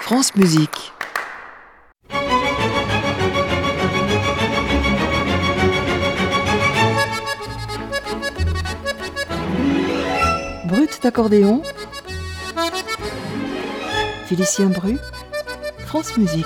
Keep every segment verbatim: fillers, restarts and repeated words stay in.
France Musique. Brut d'accordéon. Félicien Bru. France Musique.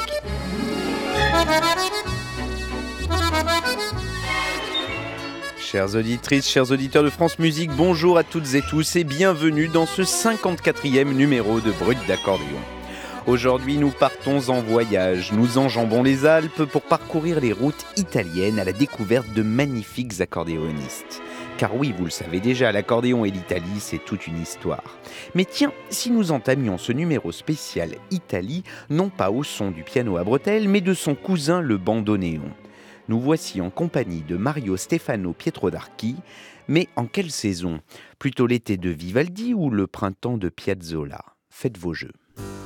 Chères auditrices, chers auditeurs de France Musique, bonjour à toutes et tous et bienvenue dans ce cinquante-quatrième numéro de Brut d'accordéon. Aujourd'hui, nous partons en voyage, nous enjambons les Alpes pour parcourir les routes italiennes à la découverte de magnifiques accordéonistes. Car oui, vous le savez déjà, l'accordéon et l'Italie, c'est toute une histoire. Mais tiens, si nous entamions ce numéro spécial Italie, non pas au son du piano à bretelles, mais de son cousin le bandoneon. Nous voici en compagnie de Mario Stefano Pietro-d'Archi, mais en quelle saison ? Plutôt l'été de Vivaldi ou le printemps de Piazzolla ? Faites vos jeux.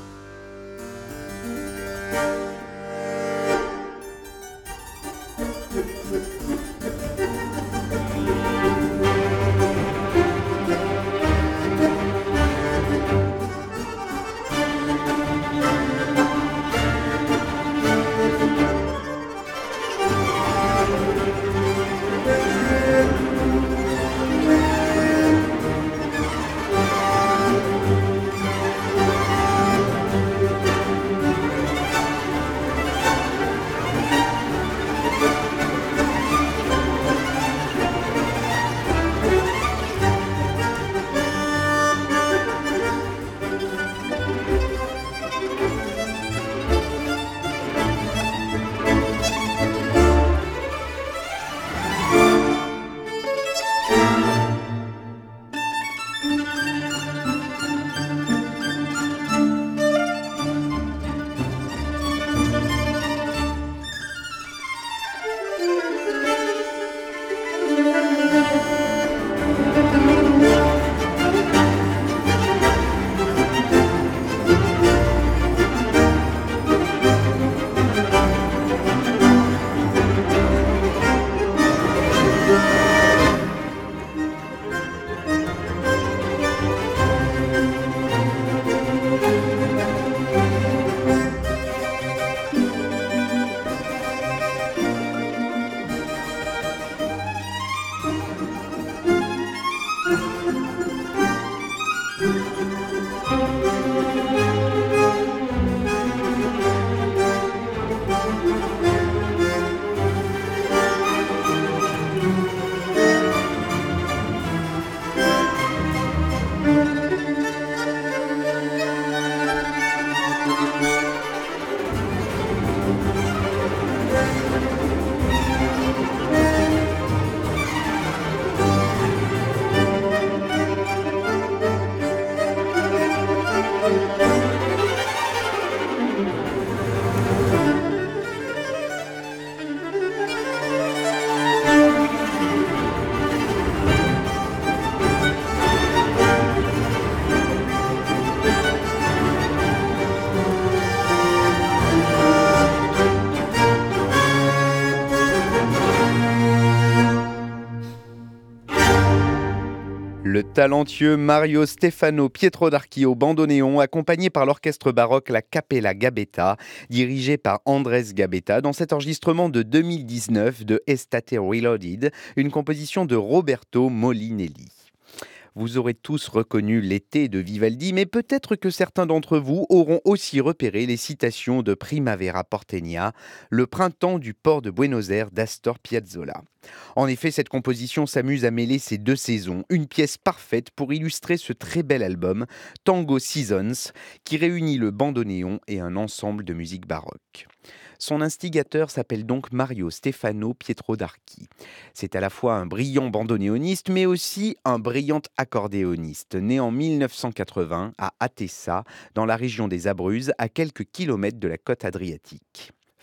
Le talentueux Mario Stefano Pietro-d'Archi au bandoneon, accompagné par l'orchestre baroque la Cappella Gabetta, dirigé par Andrés Gabetta, dans cet enregistrement de deux mille dix-neuf de Estate Reloaded, une composition de Roberto Molinelli. Vous aurez tous reconnu l'été de Vivaldi, mais peut-être que certains d'entre vous auront aussi repéré les citations de Primavera Porteña, le printemps du port de Buenos Aires d'Astor Piazzolla. En effet, cette composition s'amuse à mêler ces deux saisons, une pièce parfaite pour illustrer ce très bel album, Tango Seasons, qui réunit le bandoneon et un ensemble de musique baroque. Son instigateur s'appelle donc Mario Stefano Pietro-d'Archi. C'est à la fois un brillant bandoneoniste, mais aussi un brillant accordéoniste, né en mille neuf cent quatre-vingts à Atessa, dans la région des Abruzzes, à quelques kilomètres de la côte adriatique.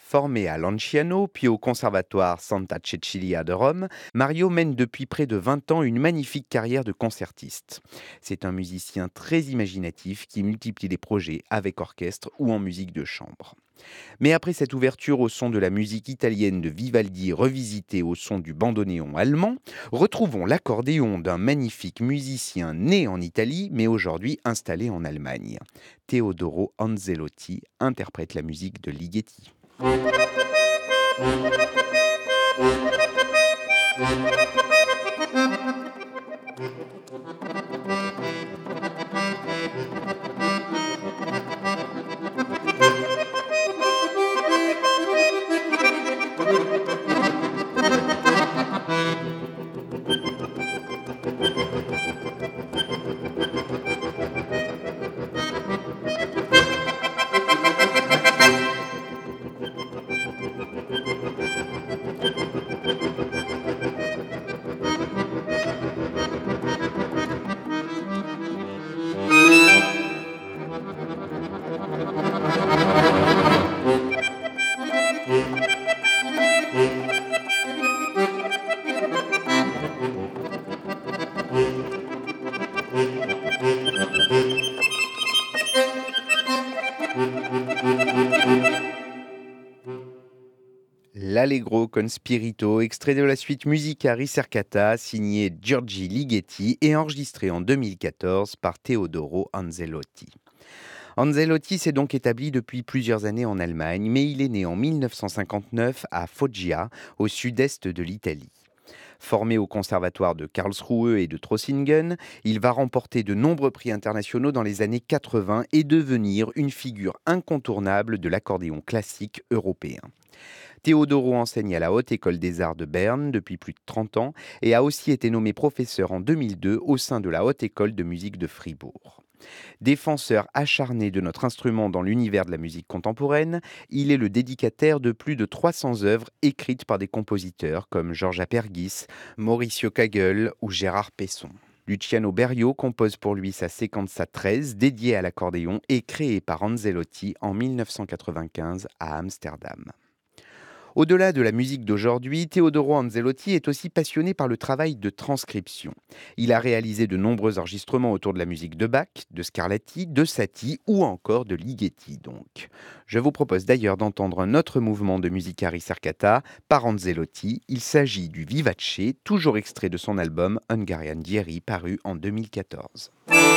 Formé à Lanciano, puis au conservatoire Santa Cecilia de Rome, Mario mène depuis près de vingt ans une magnifique carrière de concertiste. C'est un musicien très imaginatif qui multiplie les projets avec orchestre ou en musique de chambre. Mais après cette ouverture au son de la musique italienne de Vivaldi revisitée au son du bandoneon allemand, retrouvons l'accordéon d'un magnifique musicien né en Italie mais aujourd'hui installé en Allemagne. Teodoro Anzellotti interprète la musique de Ligeti. L'Allegro con spirito, extrait de la suite Musica Ricercata, signé Giorgi Ligeti et enregistré en deux mille quatorze par Teodoro Anzellotti. Anzellotti s'est donc établi depuis plusieurs années en Allemagne, mais il est né en mille neuf cent cinquante-neuf à Foggia, au sud-est de l'Italie. Formé au conservatoire de Karlsruhe et de Trossingen, il va remporter de nombreux prix internationaux dans les années quatre-vingts et devenir une figure incontournable de l'accordéon classique européen. Teodoro enseigne à la Haute École des Arts de Berne depuis plus de trente ans et a aussi été nommé professeur en deux mille deux au sein de la Haute École de musique de Fribourg. Défenseur acharné de notre instrument dans l'univers de la musique contemporaine, il est le dédicataire de plus de trois cents œuvres écrites par des compositeurs comme Georges Apergis, Mauricio Kagel ou Gérard Pesson. Luciano Berio compose pour lui sa Sequenza treize dédiée à l'accordéon et créée par Anzellotti en mille neuf cent quatre-vingt-quinze à Amsterdam. Au-delà de la musique d'aujourd'hui, Teodoro Anzellotti est aussi passionné par le travail de transcription. Il a réalisé de nombreux enregistrements autour de la musique de Bach, de Scarlatti, de Satie ou encore de Ligeti donc. Je vous propose d'ailleurs d'entendre un autre mouvement de Musica Ricercata par Anzellotti. Il s'agit du Vivace, toujours extrait de son album Hungarian Diary paru en deux mille quatorze.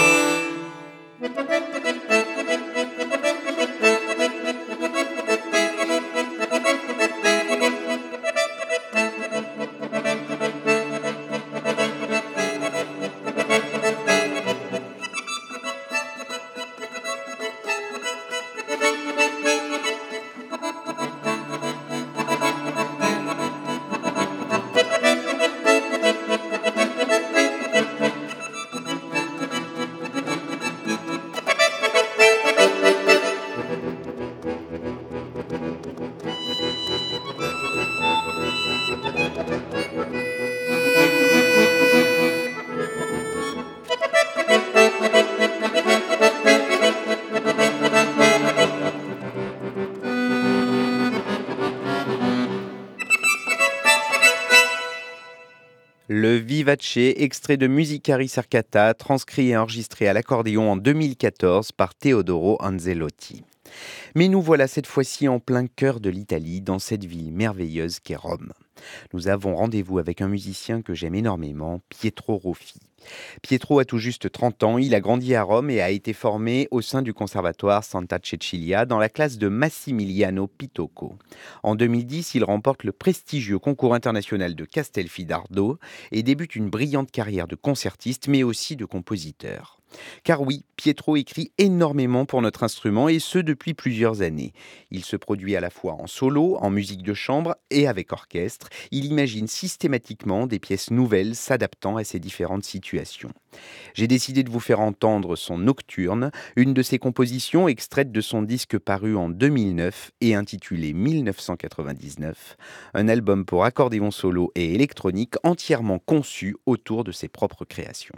Le Vivace, extrait de Musica Ricercata, transcrit et enregistré à l'accordéon en deux mille quatorze par Teodoro Anzellotti. Mais nous voilà cette fois-ci en plein cœur de l'Italie, dans cette ville merveilleuse qu'est Rome. Nous avons rendez-vous avec un musicien que j'aime énormément, Pietro Roffi. Pietro a tout juste trente ans, il a grandi à Rome et a été formé au sein du conservatoire Santa Cecilia dans la classe de Massimiliano Pitocco. En deux mille dix, il remporte le prestigieux concours international de Castelfidardo et débute une brillante carrière de concertiste mais aussi de compositeur. Car oui, Pietro écrit énormément pour notre instrument et ce depuis plusieurs années. Il se produit à la fois en solo, en musique de chambre et avec orchestre. Il imagine systématiquement des pièces nouvelles s'adaptant à ces différentes situations. J'ai décidé de vous faire entendre son Nocturne, une de ses compositions extraite de son disque paru en deux mille neuf et intitulé mille neuf cent quatre-vingt-dix-neuf, un album pour accordéon solo et électronique entièrement conçu autour de ses propres créations.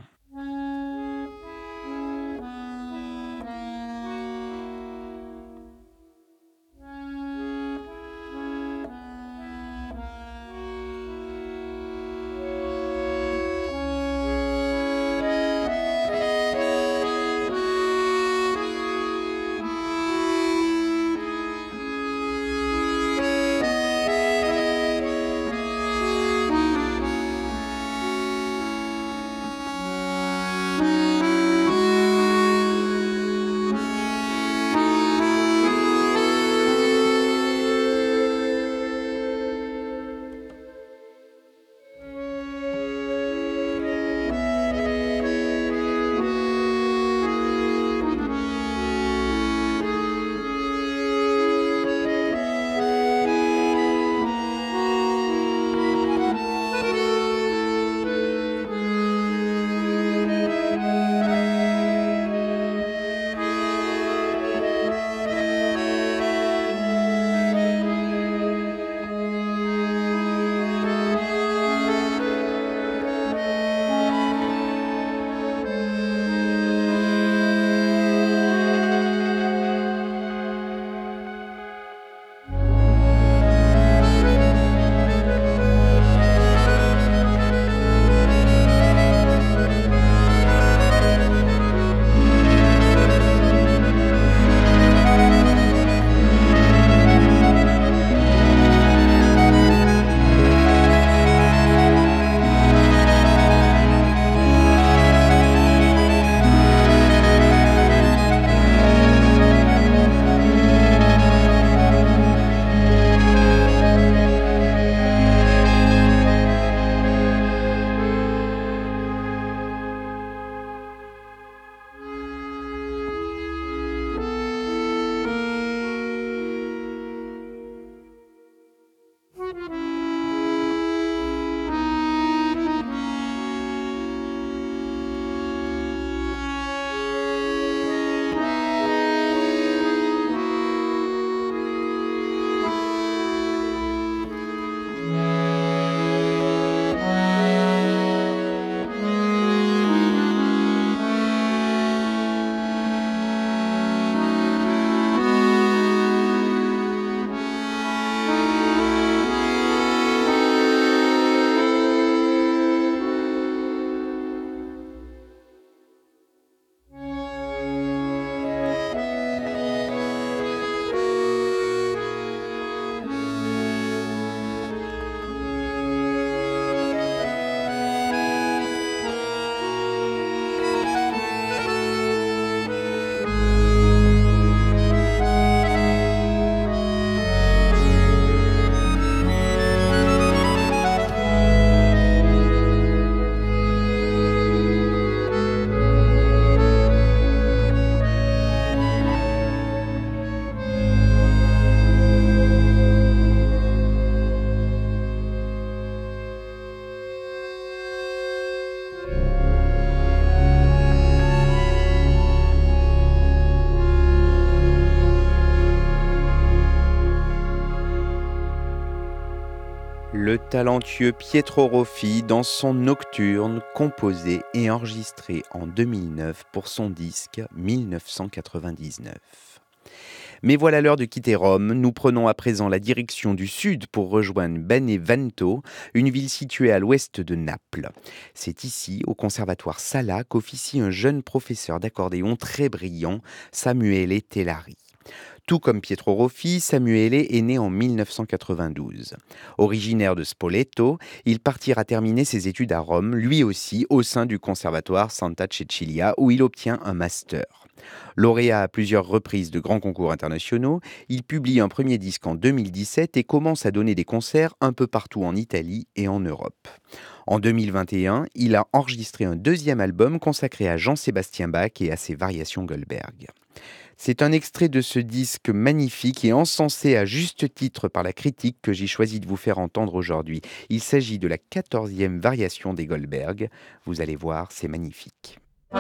Le talentueux Pietro Roffi dans son Nocturne, composé et enregistré en deux mille neuf pour son disque mille neuf cent quatre-vingt-dix-neuf. Mais voilà l'heure de quitter Rome. Nous prenons à présent la direction du sud pour rejoindre Benevento, une ville située à l'ouest de Naples. C'est ici, au conservatoire Sala, qu'officie un jeune professeur d'accordéon très brillant, Samuele Tellari. Tout comme Pietro Roffi, Samuele est né en mille neuf cent quatre-vingt-douze. Originaire de Spoleto, il partira terminer ses études à Rome, lui aussi au sein du conservatoire Santa Cecilia, où il obtient un master. Lauréat à plusieurs reprises de grands concours internationaux, il publie un premier disque en deux mille dix-sept et commence à donner des concerts un peu partout en Italie et en Europe. En deux mille vingt et un, il a enregistré un deuxième album consacré à Jean-Sébastien Bach et à ses variations Goldberg. C'est un extrait de ce disque magnifique et encensé à juste titre par la critique que j'ai choisi de vous faire entendre aujourd'hui. Il s'agit de la quatorzième variation des Goldberg. Vous allez voir, c'est magnifique.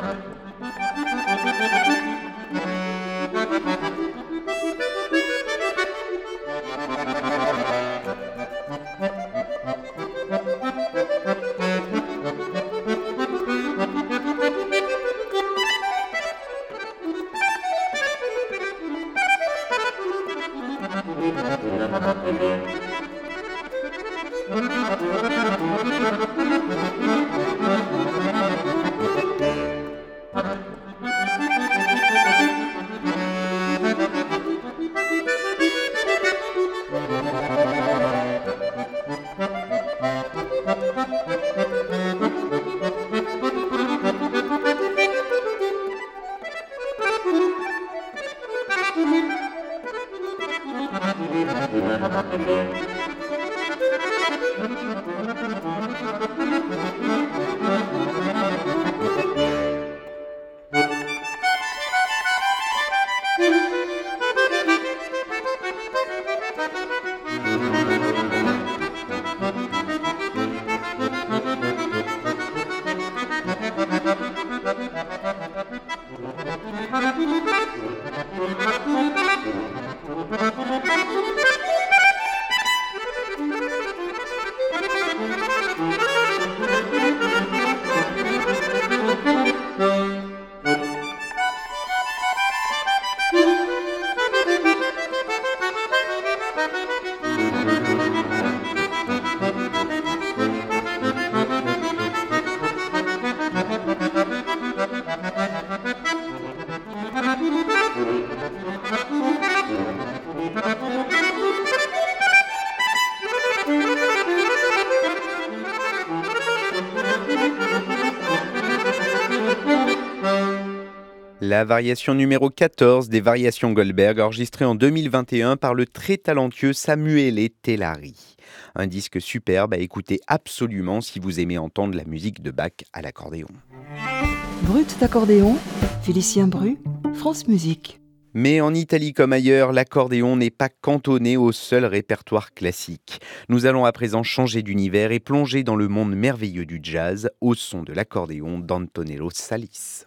La variation numéro quatorze des variations Goldberg, enregistrée en deux mille vingt et un par le très talentueux Samuele Tellari. Un disque superbe à écouter absolument si vous aimez entendre la musique de Bach à l'accordéon. Brut d'accordéon, Félicien Bru, France Musique. Mais en Italie comme ailleurs, l'accordéon n'est pas cantonné au seul répertoire classique. Nous allons à présent changer d'univers et plonger dans le monde merveilleux du jazz au son de l'accordéon d'Antonello Salis.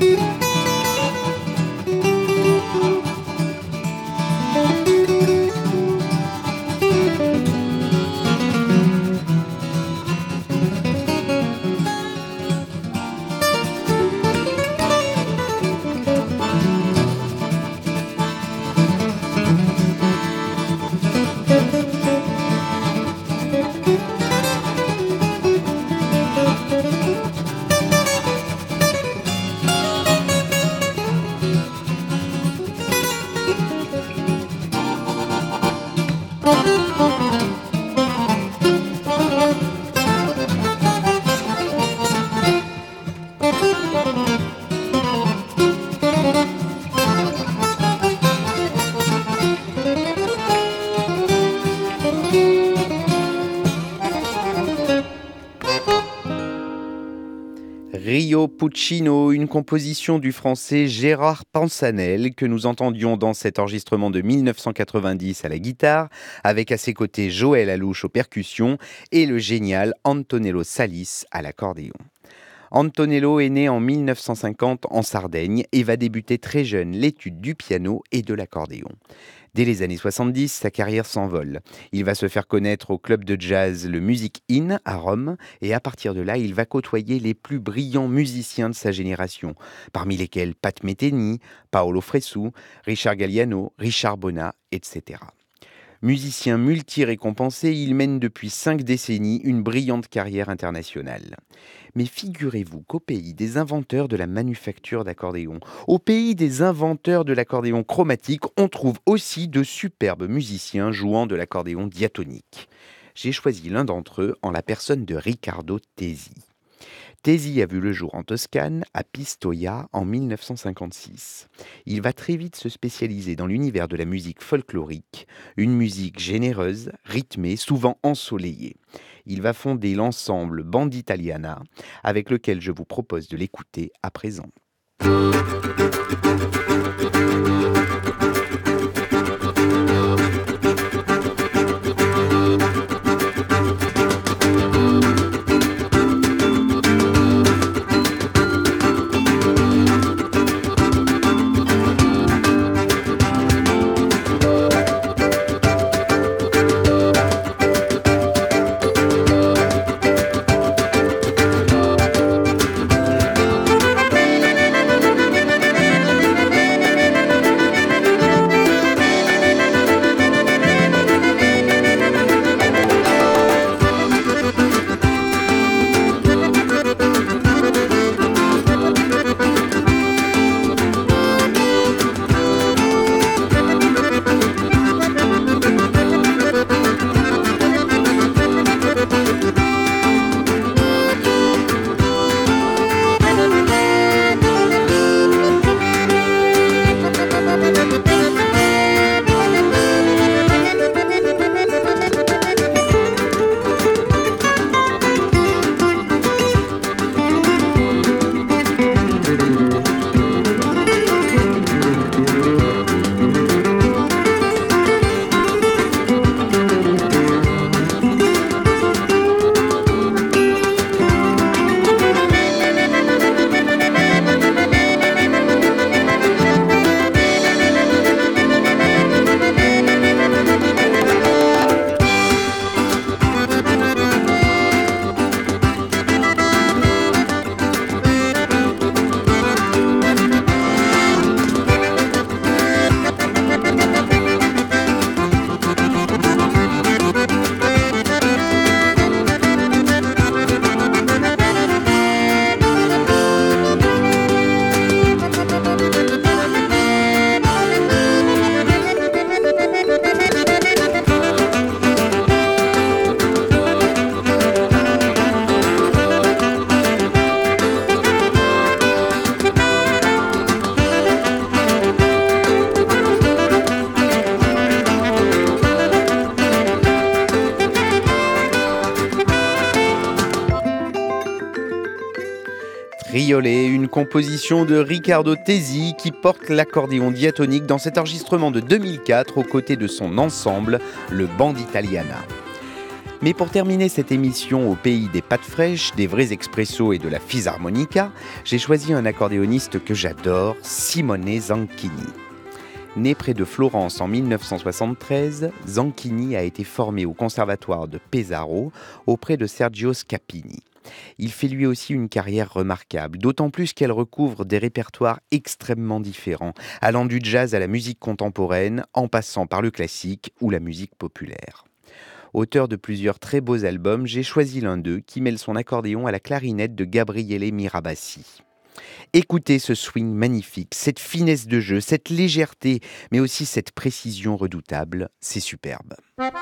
Rio Puccino, une composition du français Gérard Pansanel que nous entendions dans cet enregistrement de mille neuf cent quatre-vingt-dix à la guitare, avec à ses côtés Joël Alouche aux percussions et le génial Antonello Salis à l'accordéon. Antonello est né en mille neuf cent cinquante en Sardaigne et va débuter très jeune l'étude du piano et de l'accordéon. Dès les années soixante-dix, sa carrière s'envole. Il va se faire connaître au club de jazz le Music Inn à Rome et à partir de là, il va côtoyer les plus brillants musiciens de sa génération, parmi lesquels Pat Metheny, Paolo Fresu, Richard Galliano, Richard Bona, et cetera. Musicien multi-récompensé, il mène depuis cinq décennies une brillante carrière internationale. Mais figurez-vous qu'au pays des inventeurs de la manufacture d'accordéon, au pays des inventeurs de l'accordéon chromatique, on trouve aussi de superbes musiciens jouant de l'accordéon diatonique. J'ai choisi l'un d'entre eux en la personne de Riccardo Tesi. Tesi a vu le jour en Toscane, à Pistoia, en mille neuf cent cinquante-six. Il va très vite se spécialiser dans l'univers de la musique folklorique, une musique généreuse, rythmée, souvent ensoleillée. Il va fonder l'ensemble Banditaliana, avec lequel je vous propose de l'écouter à présent. Triolet, une composition de Riccardo Tesi qui porte l'accordéon diatonique dans cet enregistrement de deux mille quatre aux côtés de son ensemble, le Banditaliana. Mais pour terminer cette émission au pays des pâtes fraîches, des vrais expressos et de la fisarmonica, j'ai choisi un accordéoniste que j'adore, Simone Zanchini. Né près de Florence en mille neuf cent soixante-treize, Zanchini a été formé au conservatoire de Pesaro auprès de Sergio Scapini. Il fait lui aussi une carrière remarquable, d'autant plus qu'elle recouvre des répertoires extrêmement différents, allant du jazz à la musique contemporaine, en passant par le classique ou la musique populaire. Auteur de plusieurs très beaux albums, j'ai choisi l'un d'eux qui mêle son accordéon à la clarinette de Gabriele Mirabassi. Écoutez ce swing magnifique, cette finesse de jeu, cette légèreté, mais aussi cette précision redoutable, c'est superbe.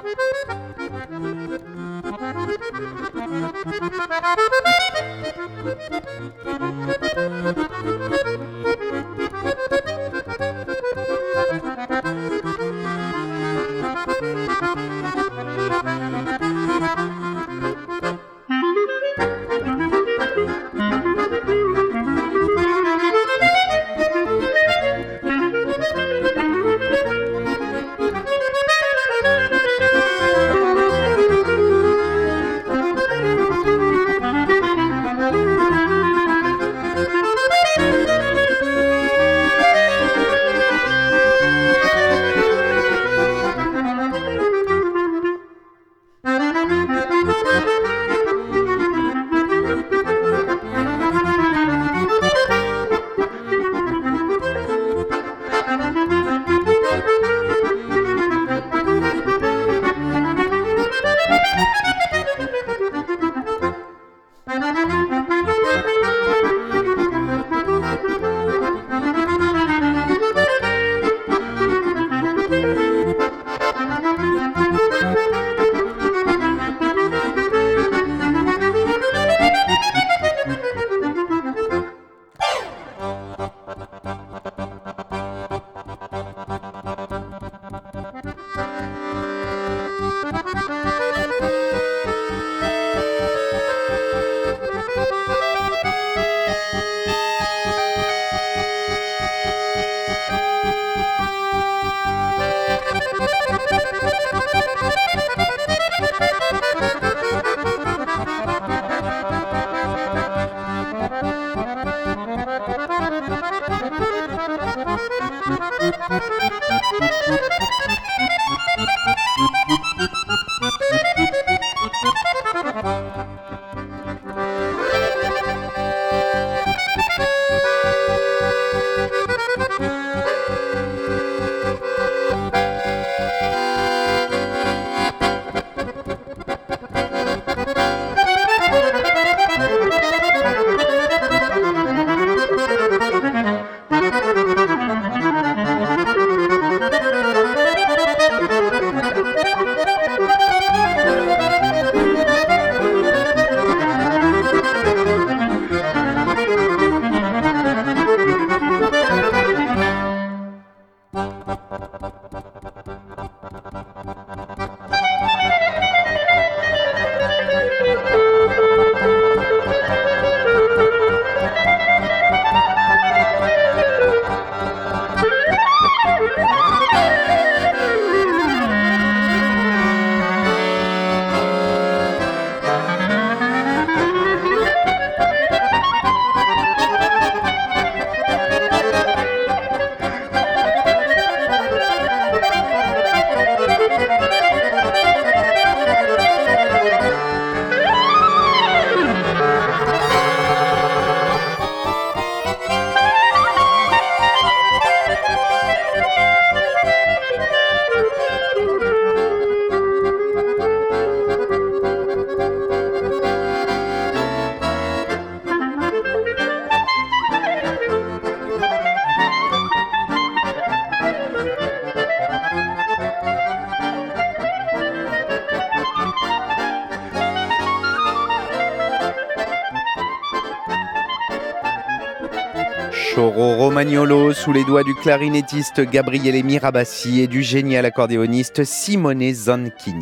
Choro Romagnolo sous les doigts du clarinettiste Gabriele Mirabassi et du génial accordéoniste Simone Zanchini.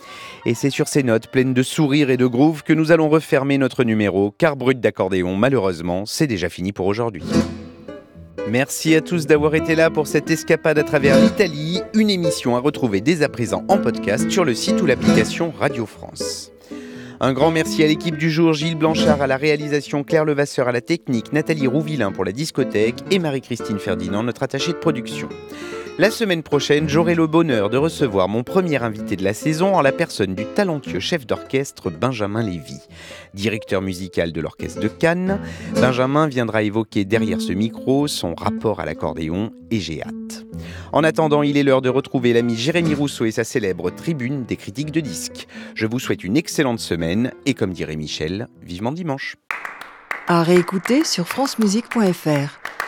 Et c'est sur ces notes pleines de sourires et de groove que nous allons refermer notre numéro, car Brut d'accordéon, malheureusement, c'est déjà fini pour aujourd'hui. Merci à tous d'avoir été là pour cette escapade à travers l'Italie, une émission à retrouver dès à présent en podcast sur le site ou l'application Radio France. Un grand merci à l'équipe du jour, Gilles Blanchard à la réalisation, Claire Levasseur à la technique, Nathalie Rouvillain pour la discothèque et Marie-Christine Ferdinand, notre attachée de production. La semaine prochaine, j'aurai le bonheur de recevoir mon premier invité de la saison en la personne du talentueux chef d'orchestre Benjamin Lévy. Directeur musical de l'Orchestre de Cannes, Benjamin viendra évoquer derrière ce micro son rapport à l'accordéon et j'ai hâte. En attendant, il est l'heure de retrouver l'ami Jérémy Rousseau et sa célèbre tribune des critiques de disques. Je vous souhaite une excellente semaine et comme dirait Michel, vivement dimanche. À réécouter sur francemusique point f r.